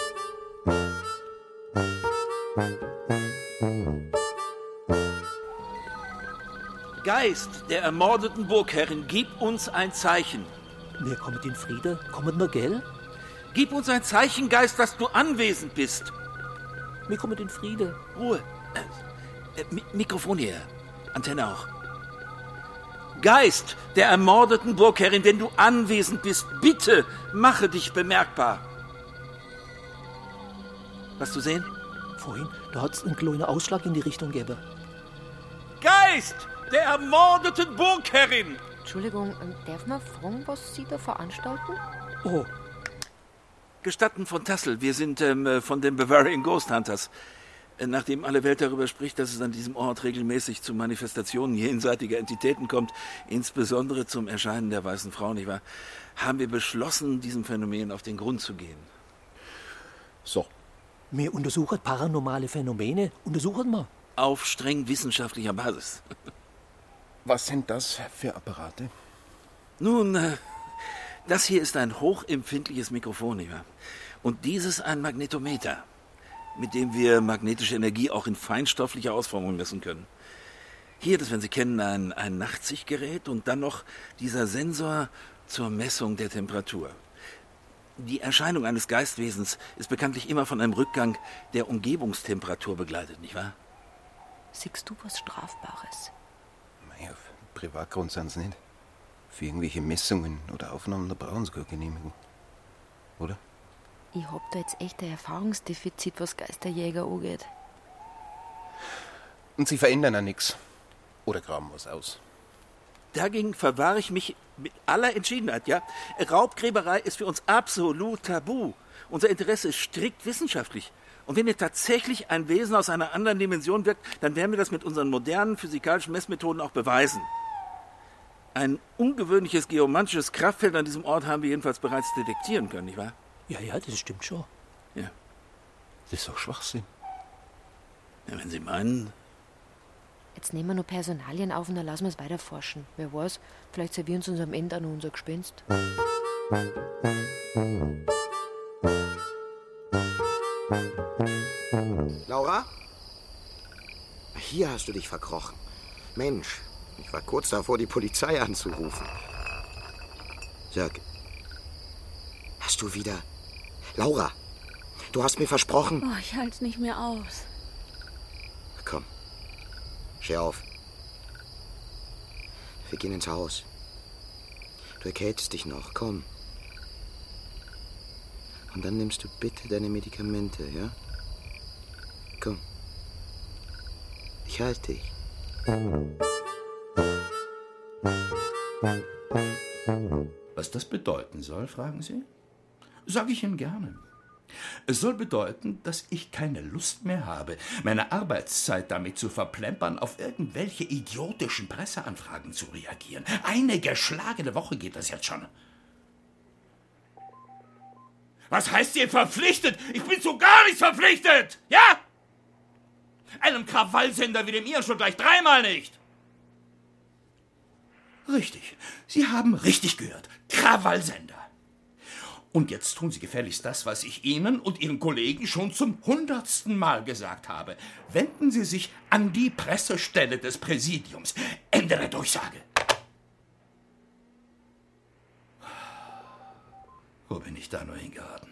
Geist der ermordeten Burgherrin, gib uns ein Zeichen.
Wir kommen in Friede, kommen wir, gell?
Gib uns ein Zeichen, Geist, dass du anwesend bist.
Wir kommen in Friede.
Ruhe. Äh, Mi- Mikrofon her. Antenne auch. Geist der ermordeten Burgherrin, wenn du anwesend bist, bitte mache dich bemerkbar. Was du sehen?
Vorhin, da hat's einen kleinen Ausschlag in die Richtung gegeben.
Geist der ermordeten Burgherrin!
Entschuldigung, darf man fragen, was Sie da veranstalten?
Oh. Gestatten von Tassel, wir sind ähm, von den Bavarian Ghost Hunters. Nachdem alle Welt darüber spricht, dass es an diesem Ort regelmäßig zu Manifestationen jenseitiger Entitäten kommt, insbesondere zum Erscheinen der weißen Frau, nicht wahr, haben wir beschlossen, diesem Phänomen auf den Grund zu gehen.
So. Wir untersuchen paranormale Phänomene. Untersuchen wir.
Auf streng wissenschaftlicher Basis.
Was sind das für Apparate?
Nun, äh, das hier ist ein hochempfindliches Mikrofon, nicht wahr? Und dieses ein Magnetometer, mit dem wir magnetische Energie auch in feinstofflicher Ausformung messen können. Hier, das werden Sie kennen, ein, ein Nachtsichtgerät und dann noch dieser Sensor zur Messung der Temperatur. Die Erscheinung eines Geistwesens ist bekanntlich immer von einem Rückgang der Umgebungstemperatur begleitet, nicht wahr?
Siehst du was Strafbares?
Mei, auf Privatgrund sind sie nicht. Für irgendwelche Messungen oder Aufnahmen, da brauchen sie keine Genehmigung. Oder?
Ich hab da jetzt echt ein Erfahrungsdefizit, was Geisterjäger angeht.
Und sie verändern ja nichts. Oder graben was aus.
Dagegen verwahre ich mich mit aller Entschiedenheit, ja. Raubgräberei ist für uns absolut tabu. Unser Interesse ist strikt wissenschaftlich. Und wenn hier tatsächlich ein Wesen aus einer anderen Dimension wirkt, dann werden wir das mit unseren modernen physikalischen Messmethoden auch beweisen. Ein ungewöhnliches geomantisches Kraftfeld an diesem Ort haben wir jedenfalls bereits detektieren können, nicht wahr?
Ja, ja, das stimmt schon.
Ja.
Das ist doch Schwachsinn.
Ja, wenn Sie meinen.
Jetzt nehmen wir nur Personalien auf und dann lassen wir es weiter forschen. Wer weiß, vielleicht servieren sie uns am Ende auch noch unser Gespenst.
Laura? Hier hast du dich verkrochen. Mensch, ich war kurz davor, die Polizei anzurufen. Sag, hast du wieder... Laura, du hast mir versprochen...
Oh, ich halte es nicht mehr aus.
Komm, steh auf. Wir gehen ins Haus. Du erkältest dich noch, komm. Und dann nimmst du bitte deine Medikamente, ja? Komm. Ich halte dich.
Was das bedeuten soll, fragen Sie? Sage ich Ihnen gerne. Es soll bedeuten, dass ich keine Lust mehr habe, meine Arbeitszeit damit zu verplempern, auf irgendwelche idiotischen Presseanfragen zu reagieren. Eine geschlagene Woche geht das jetzt schon. Was heißt ihr verpflichtet? Ich bin zu gar nichts verpflichtet! Ja? Einem Krawallsender wie dem Ihren schon gleich dreimal nicht! Richtig. Sie haben richtig gehört. Krawallsender. Und jetzt tun Sie gefälligst das, was ich Ihnen und Ihren Kollegen schon zum hundertsten Mal gesagt habe. Wenden Sie sich an die Pressestelle des Präsidiums. Ende der Durchsage. Wo bin ich da nur hingeraten?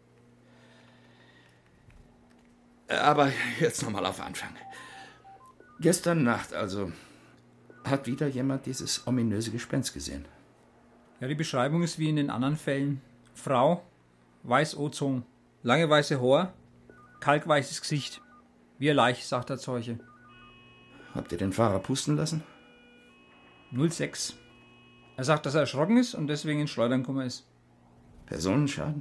Aber jetzt nochmal auf Anfang. Gestern Nacht also hat wieder jemand dieses ominöse Gespenst gesehen.
Ja, die Beschreibung ist wie in den anderen Fällen. Frau, weiß angezogen, lange weiße Haar, kalkweißes Gesicht. Wie eine Leiche, sagt der Zeuge.
Habt ihr den Fahrer pusten lassen?
null sechs. Er sagt, dass er erschrocken ist und deswegen in Schleudern gekommen ist.
Personenschaden?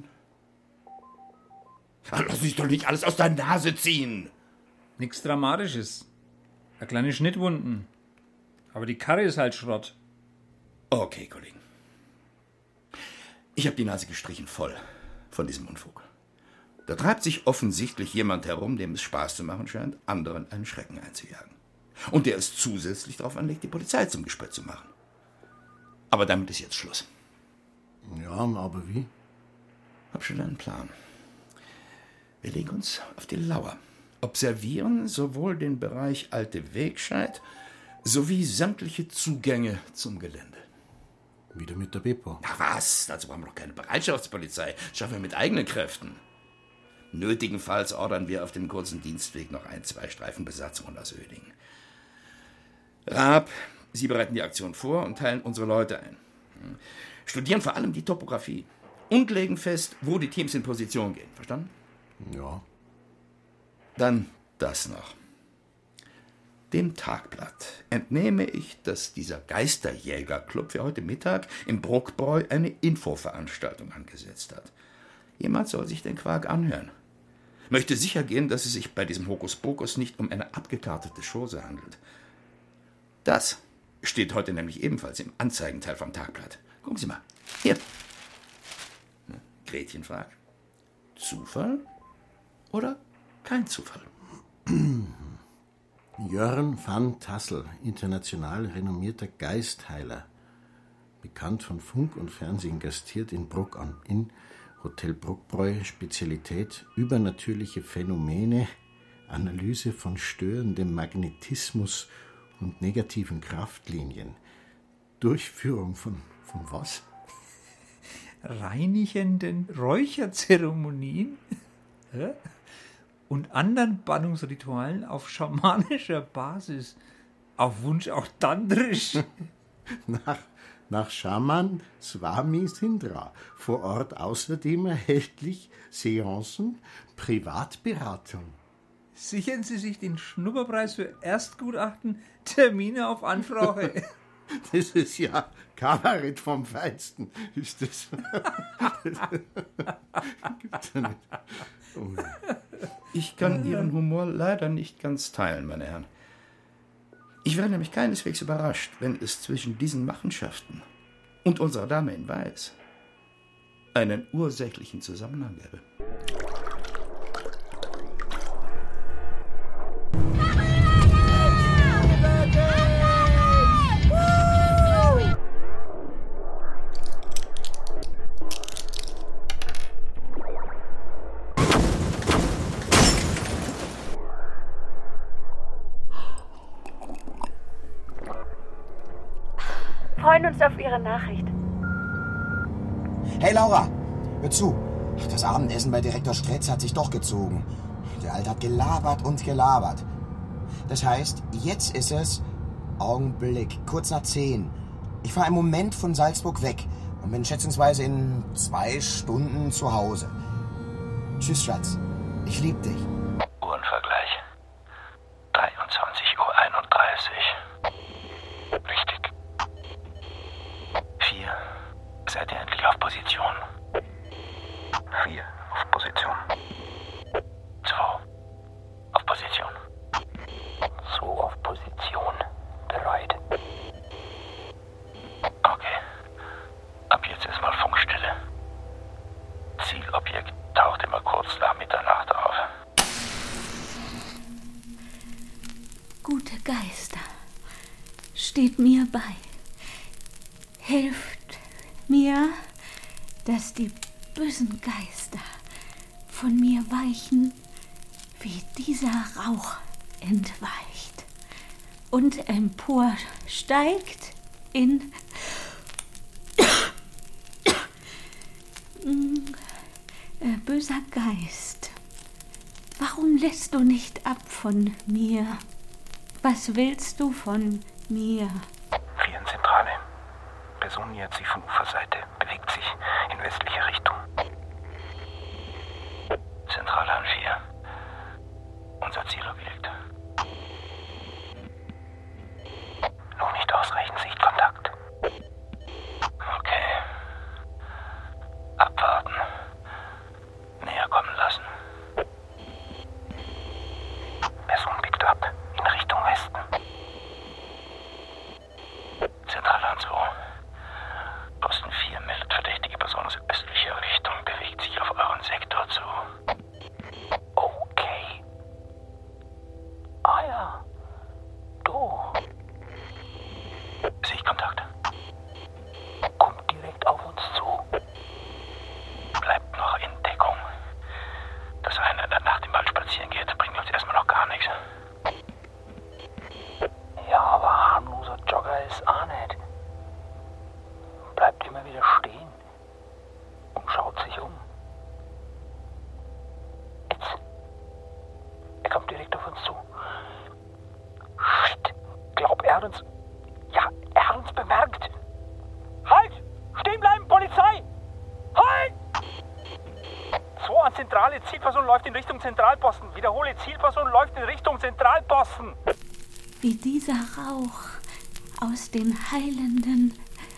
Ach, lass dich doch nicht alles aus der Nase ziehen!
Nichts Dramatisches. Eine kleine Schnittwunden. Aber die Karre ist halt Schrott.
Okay, Kollegen. Ich habe die Nase gestrichen voll von diesem Unfug. Da treibt sich offensichtlich jemand herum, dem es Spaß zu machen scheint, anderen einen Schrecken einzujagen. Und der es zusätzlich darauf anlegt, die Polizei zum Gespött zu machen. Aber damit ist jetzt Schluss.
Ja, aber wie?
Hab schon einen Plan. Wir legen uns auf die Lauer, observieren sowohl den Bereich Alte Wegscheid sowie sämtliche Zugänge zum Gelände.
Wieder mit der Bepo.
Ach was, dazu brauchen wir doch keine Bereitschaftspolizei. Das schaffen wir mit eigenen Kräften. Nötigenfalls ordern wir auf dem kurzen Dienstweg noch ein, zwei Streifen Besatzungen aus Oedingen. Raab, Sie bereiten die Aktion vor und teilen unsere Leute ein. Studieren vor allem die Topographie und legen fest, wo die Teams in Position gehen. Verstanden?
Ja.
Dann das noch. Dem Tagblatt entnehme ich, dass dieser Geisterjägerclub für heute Mittag im Bruckbräu eine Infoveranstaltung angesetzt hat. Jemand soll sich den Quark anhören. Möchte sicher gehen, dass es sich bei diesem Hokuspokus nicht um eine abgekartete Chose handelt. Das steht heute nämlich ebenfalls im Anzeigenteil vom Tagblatt. Gucken Sie mal. Hier. Gretchen fragt. Zufall oder kein Zufall?
Jörn van Tassel, international renommierter Geistheiler. Bekannt von Funk und Fernsehen, gastiert in Bruck am Inn, Hotel Bruckbräu, Spezialität übernatürliche Phänomene, Analyse von störendem Magnetismus und negativen Kraftlinien. Durchführung von, von was?
Reinigenden Räucherzeremonien und anderen Bannungsritualen auf schamanischer Basis. Auf Wunsch auch tantrisch.
Nach, nach Schaman Swami Sindra. Vor Ort außerdem erhältlich Seancen, Privatberatung.
Sichern Sie sich den Schnupperpreis für Erstgutachten, Termine auf Anfrage.
Das ist ja Kabarett vom Feinsten. Ist das? Gibt's ja nicht. Oh.
Ich kann Ihren Humor leider nicht ganz teilen, meine Herren. Ich wäre nämlich keineswegs überrascht, wenn es zwischen diesen Machenschaften und unserer Dame in Weiß einen ursächlichen Zusammenhang gäbe.
Wir freuen uns auf Ihre Nachricht.
Hey Laura, hör zu. Das Abendessen bei Direktor Stretz hat sich doch gezogen. Der Alte hat gelabert und gelabert. Das heißt, jetzt ist es Augenblick, kurz nach zehn. Ich fahre im Moment von Salzburg weg und bin schätzungsweise in zwei Stunden zu Hause. Tschüss, Schatz. Ich lieb dich.
Uhrenvergleich. dreiundzwanzig Uhr einunddreißig. Richtig. Vier. Seid ihr endlich auf Position? Vier. Auf Position. Zwei. Auf Position. So auf Position. Bereit. Okay. Ab jetzt erstmal Funkstille. Zielobjekt taucht immer kurz nach Mitternacht auf.
Gute Geister, steht mir bei. Hilft mir, dass die bösen Geister von mir weichen, wie dieser Rauch entweicht und emporsteigt in äh, böser Geist. Warum lässt du nicht ab von mir? Was willst du von mir?
Virenzentrale. Person nähert sich von Uferseite, bewegt sich in westliche Richtung. Zentrale an vier. Unser Zielobjekt. Noch nicht ausreichend Sichtkontakt. Okay. Abwarten. Näher kommen lassen. Person biegt ab in Richtung Westen. Zentrale an zwei. Posten vier meldet verdächtige Person aus östlicher Richtung, bewegt sich auf euren Sektor zu. Okay. Ah ja. Du. Sichtkontakt. Kommt direkt auf uns zu. Bleibt noch in Deckung. Dass einer in der Nacht im Wald spazieren geht, bringt uns erstmal noch gar nichts. Ja, aber harmloser Jogger ist auch nicht. Bleibt immer wieder stehen und schaut sich um. Jetzt. Er kommt direkt auf uns zu. Shit. Glaub, er hat uns... Ja,
Zentrale. Zielperson läuft in Richtung Zentralposten. Wiederhole, Zielperson läuft in Richtung Zentralposten.
Wie dieser Rauch aus den heilenden,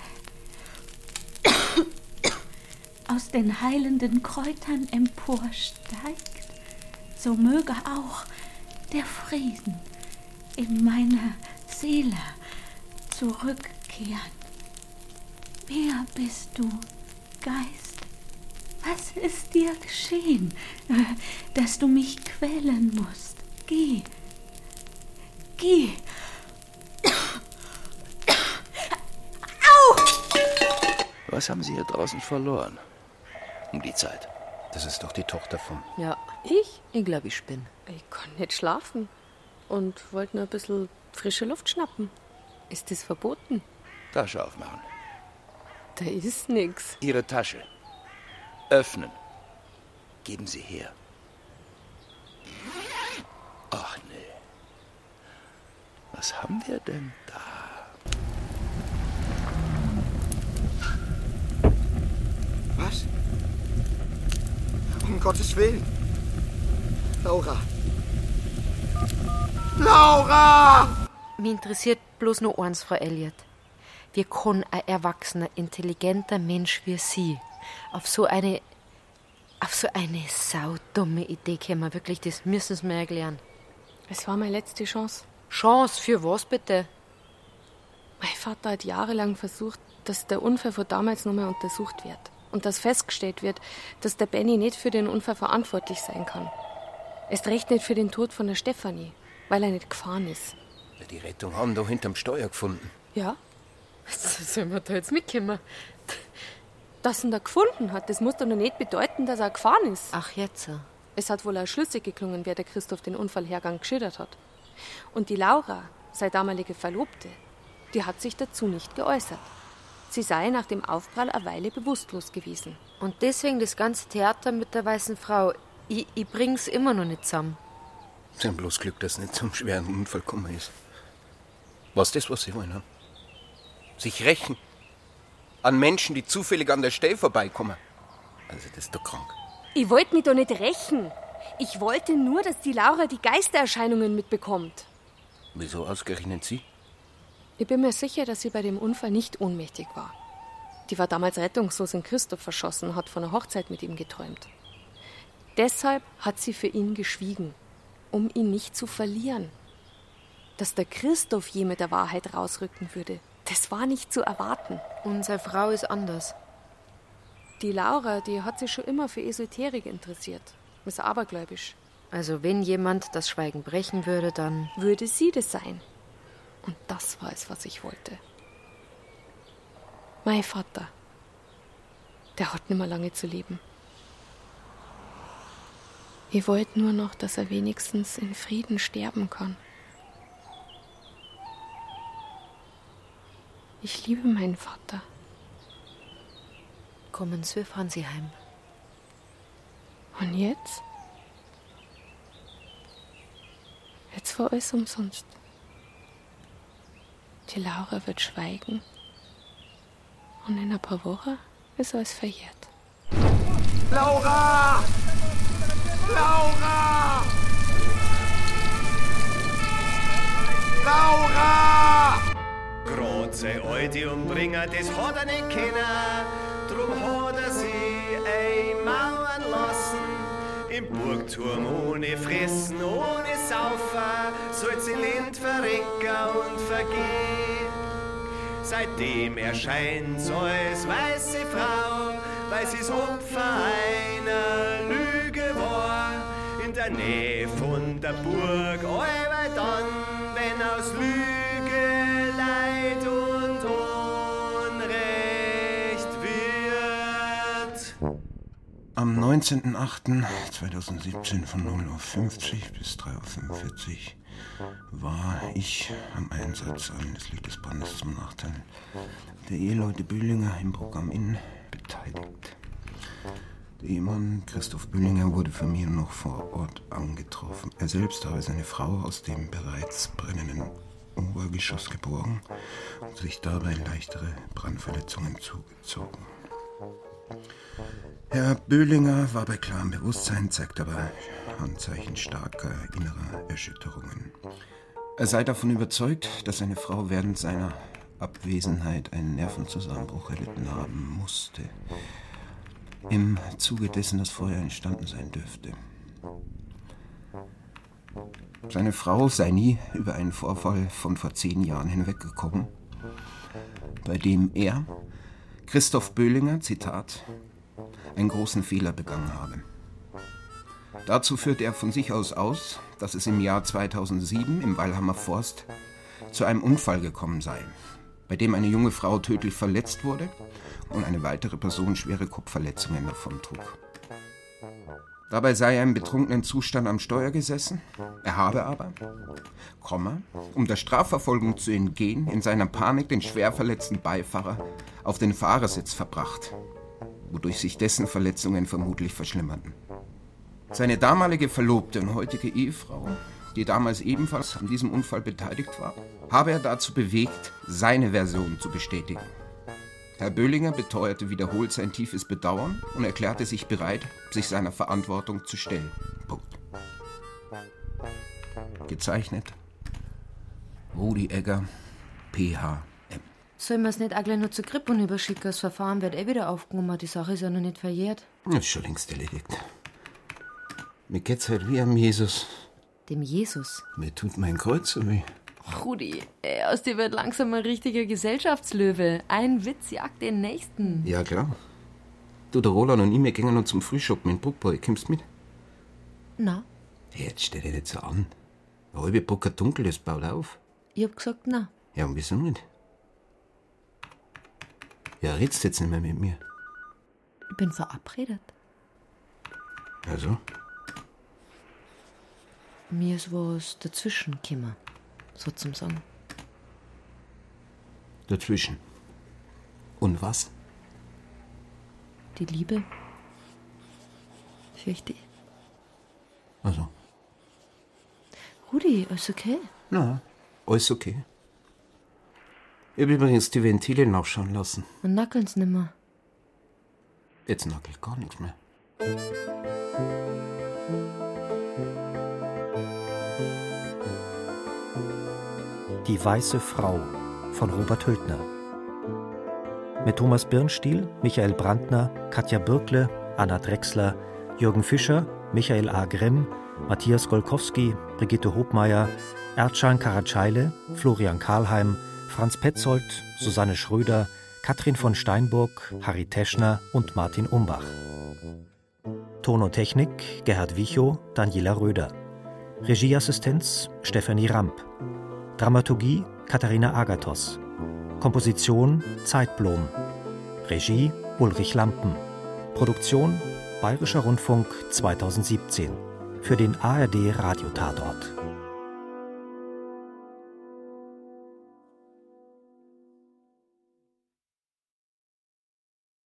aus den heilenden Kräutern emporsteigt, so möge auch der Frieden in meine Seele zurückkehren. Wer bist du, Geist? Was ist dir geschehen, dass du mich quälen musst? Geh, geh. Au!
Was haben Sie hier draußen verloren? Um die Zeit.
Das ist doch die Tochter von...
Ja, ich? Ich glaube, ich spinne.
Ich kann nicht schlafen und wollte nur ein bisschen frische Luft schnappen. Ist das verboten?
Tasche aufmachen.
Da ist nix.
Ihre Tasche. Öffnen. Geben Sie her. Ach nee. Was haben wir denn da?
Was? Um Gottes Willen. Laura. Laura!
Mich interessiert bloß nur eins, Frau Elliot. Wie kann ein erwachsener, intelligenter Mensch wie Sie auf so eine, auf so eine saudumme Idee kommen? Wirklich, das müssen Sie mir erklären.
Es war meine letzte Chance.
Chance? Für was bitte?
Mein Vater hat jahrelang versucht, dass der Unfall von damals nochmal untersucht wird. Und dass festgestellt wird, dass der Benny nicht für den Unfall verantwortlich sein kann. Erst recht nicht für den Tod von der Stefanie, weil er nicht gefahren ist.
Die Rettung haben doch hinterm Steuer gefunden.
Ja? Sollen wir da jetzt mitkommen? Dass ihn da gefunden hat, das muss doch noch nicht bedeuten, dass er gefahren ist.
Ach, jetzt?
Es hat wohl auch schlüssig geklungen, wer der Christoph den Unfallhergang geschildert hat. Und die Laura, seine damalige Verlobte, die hat sich dazu nicht geäußert. Sie sei nach dem Aufprall eine Weile bewusstlos gewesen.
Und deswegen das ganze Theater mit der weißen Frau. Ich, ich bring's immer noch nicht zusammen.
Sie haben bloß Glück, dass es nicht zum schweren Unfall gekommen ist. Was ist das, was Sie wollen, haben? Sich rächen an Menschen, die zufällig an der Stelle vorbeikommen. Also, das ist doch krank.
Ich wollte mich doch nicht rächen. Ich wollte nur, dass die Laura die Geistererscheinungen mitbekommt.
Wieso ausgerechnet Sie?
Ich bin mir sicher, dass sie bei dem Unfall nicht ohnmächtig war. Die war damals rettungslos in Christoph verschossen und hat von einer Hochzeit mit ihm geträumt. Deshalb hat sie für ihn geschwiegen, um ihn nicht zu verlieren. Dass der Christoph je mit der Wahrheit rausrücken würde, das war nicht zu erwarten.
Unsere Frau ist anders.
Die Laura, die hat sich schon immer für Esoterik interessiert. Ist abergläubisch.
Also wenn jemand das Schweigen brechen würde, dann...
Würde sie das sein. Und das war es, was ich wollte. Mein Vater, der hat nicht mehr lange zu leben. Ich wollte nur noch, dass er wenigstens in Frieden sterben kann. Ich liebe meinen Vater.
Kommen Sie, fahren Sie heim.
Und jetzt? Jetzt war alles umsonst. Die Laura wird schweigen. Und in ein paar Wochen ist alles verjährt.
Laura! Laura! Laura! Große alte Umbringer, das hat er nicht kennen. Drum hat er sie einmauern lassen. Im Burgturm ohne Fressen, ohne Saufen, soll sie Lind verrecken und vergehen. Seitdem erscheint sie als weiße Frau, weil sie das Opfer einer Lüge war. In der Nähe von der Burg, allweil dann, wenn aus Lüge Leid und Unrecht wird.
Am neunzehnten achten zweitausendsiebzehn von null Uhr fünfzig bis drei Uhr fünfundvierzig war ich am Einsatz des Lichtesbrandes zum Nachteil der Eheleute Bühlinger im Programm Inn beteiligt. Der Ehemann Christoph Bühlinger wurde von mir noch vor Ort angetroffen. Er selbst habe seine Frau aus dem bereits brennenden Obergeschoss geborgen und sich dabei leichtere Brandverletzungen zugezogen. Herr Böhlinger war bei klarem Bewusstsein, zeigt aber Anzeichen starker innerer Erschütterungen. Er sei davon überzeugt, dass seine Frau während seiner Abwesenheit einen Nervenzusammenbruch erlitten haben musste, im Zuge dessen das Feuer entstanden sein dürfte. Seine Frau sei nie über einen Vorfall von vor zehn Jahren hinweggekommen, bei dem er, Christoph Böhlinger, Zitat, einen großen Fehler begangen habe. Dazu führt er von sich aus aus, dass es im Jahr zweitausendsieben im Weilhammer Forst zu einem Unfall gekommen sei, bei dem eine junge Frau tödlich verletzt wurde und eine weitere Person schwere Kopfverletzungen davontrug. Dabei sei er im betrunkenen Zustand am Steuer gesessen, er habe aber, Komma, um der Strafverfolgung zu entgehen, in seiner Panik den schwer verletzten Beifahrer auf den Fahrersitz verbracht, wodurch sich dessen Verletzungen vermutlich verschlimmerten. Seine damalige Verlobte und heutige Ehefrau, die damals ebenfalls an diesem Unfall beteiligt war, habe er dazu bewegt, seine Version zu bestätigen. Herr Böhlinger beteuerte wiederholt sein tiefes Bedauern und erklärte sich bereit, sich seiner Verantwortung zu stellen. Punkt. Gezeichnet Rudi Egger, P H M.
Sollen wir es nicht auch gleich noch zur Krippung überschicken? Das Verfahren wird eh wieder aufgenommen. Die Sache ist ja noch nicht verjährt.
Das ist schon längst erledigt. Mir geht's halt wie am Jesus.
Dem Jesus?
Mir tut mein Kreuz so weh.
Rudi, ey, aus dir wird langsam ein richtiger Gesellschaftslöwe. Ein Witz jagt den nächsten.
Ja, klar. Du, der Roland und ich, wir gehen noch zum Frühschoppen in Bruckbräu. Kommst du mit?
Na?
Hey, jetzt stell dich nicht so an. Eine halbe Brucker dunkel, das baut auf.
Ich hab gesagt, na.
Ja, und wieso nicht? Ja, redst jetzt nicht mehr mit mir.
Ich bin verabredet.
Also?
Mir ist was dazwischen gekommen, so zum Sagen.
Dazwischen? Und was?
Die Liebe. Fürchte ich.
Also?
Rudi, alles okay?
Na, alles okay. Ich habe übrigens die Ventile nachschauen lassen.
Und nackeln's nimmer.
Jetzt nackelt gar nichts mehr.
Die weiße Frau von Robert Hültner. Mit Thomas Birnstiel, Michael Brandner, Katja Birkle, Anna Drechsler, Jürgen Fischer, Michael A. Grimm, Matthias Golkowski, Brigitte Hobmeier, Erdschan Karatscheile, Florian Karlheim, Franz Petzold, Susanne Schröder, Katrin von Steinburg, Harry Teschner und Martin Umbach. Ton und Technik Gerhard Wichow, Daniela Röder. Regieassistenz Stefanie Ramp. Dramaturgie Katharina Agathos. Komposition Zeitblom. Regie Ulrich Lampen. Produktion Bayerischer Rundfunk zweitausendsiebzehn. Für den A R D Radiotatort.